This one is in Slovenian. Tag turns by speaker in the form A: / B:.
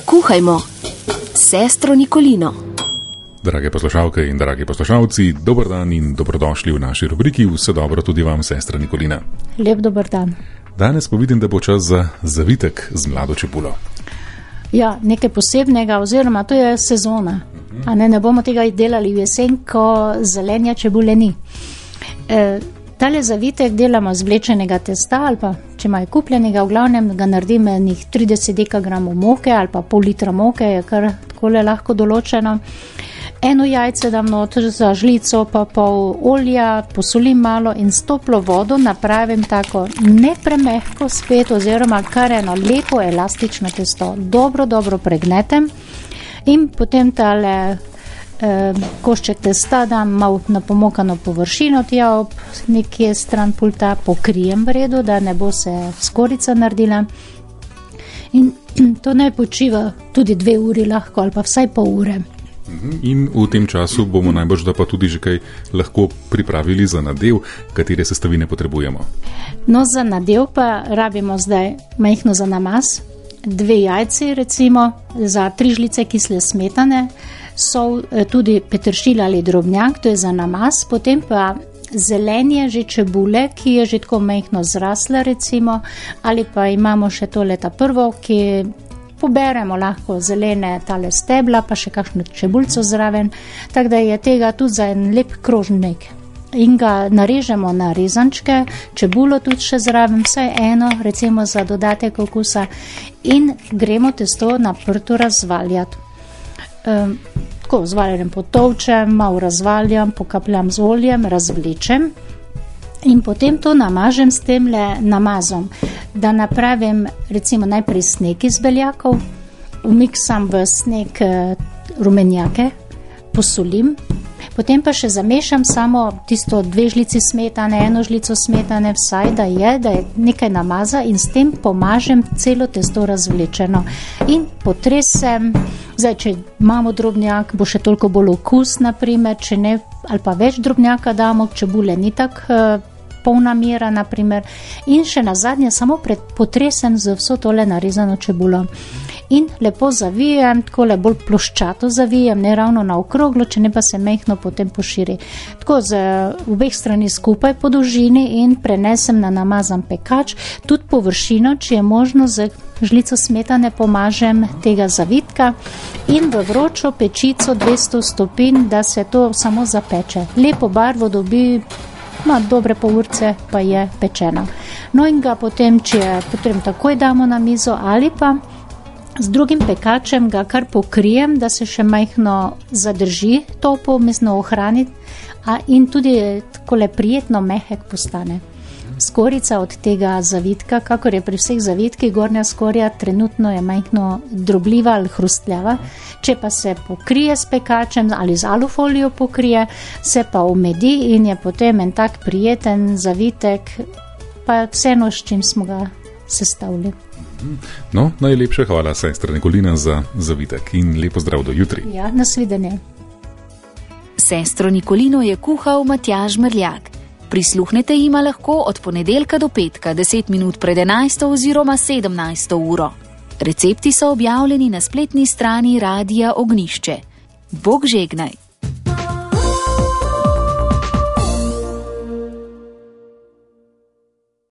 A: Kuhajmo s sestro Nikolino.
B: Drage poslušalke in dragi poslušalci, dober dan in dobrodošli v naši rubriki Vse dobro tudi vam, sestra Nikolina.
C: Lep dober dan.
B: Danes pa vidim, da bo čas za zavitek z mlado čebulo.
C: Ja, nekaj posebnega, oziroma to je sezona. A ne bomo tega delali v jesen, ko zelenja čebule ni. Tale zavitek delamo z vlečenega testa ali pa, če ima kupljenega, v glavnem ga naredim enih 30 dekagramov moke ali pa pol litra moke, je kar takole lahko določeno. Eno jajce dam noter, za žlico pa pol olja, posolim malo in s toplo vodo napravim tako ne premehko spet, oziroma kar eno lepo elastično testo. Dobro pregnetem in potem tale košček testa dam malo na pomokano površino, tja ob nekje stran pulta pokrijem v redu, da ne bo se skorica naredila. In to naj počiva tudi 2 uri lahko ali pa vsaj pol ure.
B: In v tem času bomo najbrž da pa tudi že kaj lahko pripravili za nadev, katere sestavine potrebujemo.
C: No, za nadev pa rabimo zdaj majhno za namaz, 2 jajci recimo, za 3 žlice kisle smetane, sol, tudi peteršilj ali drobnjak, to je za namaz, potem pa zelenje že čebule, ki je že tako majhno zrasla recimo, ali pa imamo še tole ta prvo, ki poberemo lahko zelene tale stebla, pa še kakšno čebulco zraven, tako da je tega tudi za en lep krožnik. In ga narežemo na rezančke, čebulo tudi še zraven, vsaj eno, recimo za dodatek okusa, in gremo testo na prto razvaljati. Tako zvaljem potovčem, malo razvaljam, pokapljam z oljem, razvlečem in potem to namažem s temle namazom, da napravim recimo najprej sneg iz beljakov, vmiksam v sneg rumenjake, posolim, potem pa še zamešam samo tisto 2 žlici smetane, 1 žlico smetane, vsaj da je nekaj namaza in s tem pomažem celo testo razvlečeno. In potresem, zdaj, če imamo drobnjak, bo še toliko bolj okus, naprimer, če ne, ali pa več drobnjaka damo, čebule ni tako polna mera, naprimer, in še nazadnje samo potresem z vso tole narezano čebulo. In lepo zavijem, takole bolj ploščato zavijem, ne ravno na okroglo, če ne pa se majhno potem poširi. Tako z obeh strani skupaj po dolžini in prenesem na namazan pekač, tudi površino, če je možno, z žlico smetane pomažem tega zavitka in v vročo pečico 200 stopinj, da se to samo zapeče. Lepo barvo dobi, ima dobre pol urce, pa je pečeno. No in ga potem, če je potrebno, takoj damo na mizo ali pa z drugim pekačem ga kar pokrijem, da se še majhno zadrži topo, mislim ohraniti, in tudi takole prijetno mehek postane. Skorica od tega zavitka, kakor je pri vseh zavitkih, gornja skorja trenutno je majhno drobljiva ali hrustljava, če pa se pokrije s pekačem ali z alufolijo pokrije, se pa omedi in je potem en tak prijeten zavitek, pa vseeno s čim smo ga sestavili.
B: No, najlepša hvala, sestra Nikolina, za zavitek in lepo zdrav do jutri.
C: Ja, nasvidenje.
A: Sestro Nikolino je kuhal Matjaž Merljak. Prisluhnete jima lahko od ponedeljka do petka, 10 minut pred 11. oziroma 17. uro. Recepti so objavljeni na spletni strani Radia Ognjišče. Bog žegnaj!